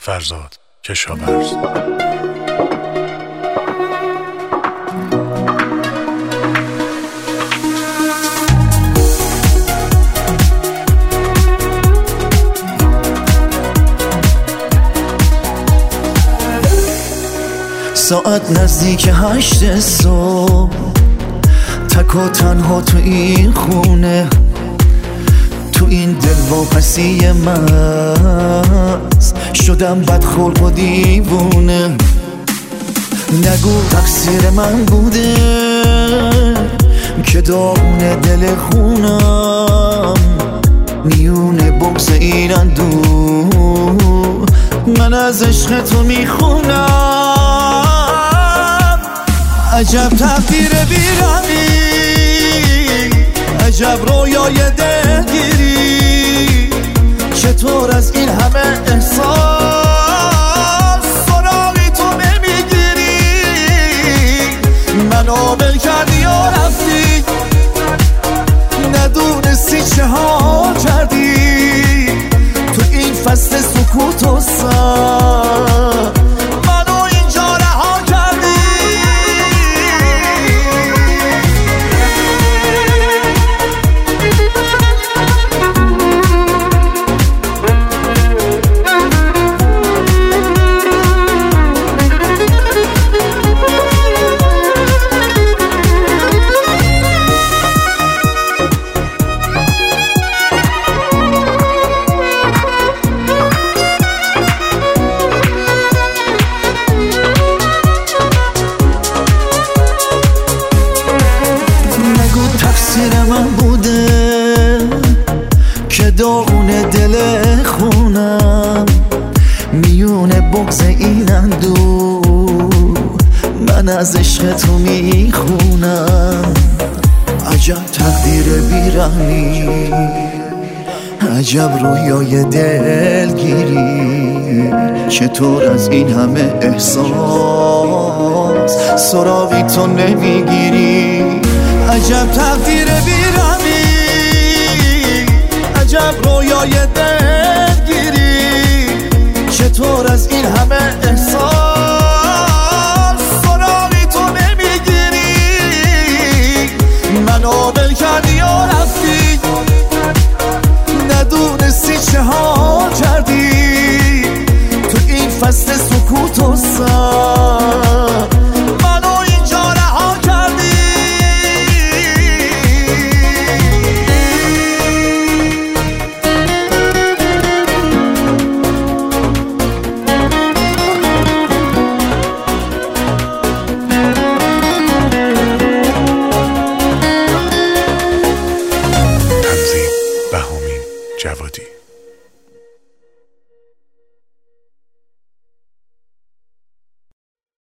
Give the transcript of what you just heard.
فرزاد کشاورز. ساعت نزدیک 8 صبح، تک و تنها تو این خونه، تو این دلواپسی من شدم بدخلق و دیوونه. نگو تقصیر من بوده که داغون دل خونم، میونه بغض این اندوه من از عشق تو میخونم. عجب تقدیر بیرمی، عجب رویای دلگیری، چطور از این همه احساس سراغی تو نمیگیری؟ منو ول کردی و رفتی، ندونستی چه ها کردی تو این فصل سکوت و سر، منو اینجا رها کردی. تقصیر من بوده که داغون دل خونم، میونه بغض این اندوه من از عشق تو میخونم. عجب تقدیر بیرحمی، عجب رویای دلگیری، چطور از این همه احساس سراغی تو نمیگیری؟ عجب تقدیر بیرمی، عجب رویای دلگیری، چطور از این همه احساس سراغی تو نمیگیری؟ منو ول کردی و رفتی، ندونستی چه ها کردی تو این فصل سکوت و سر.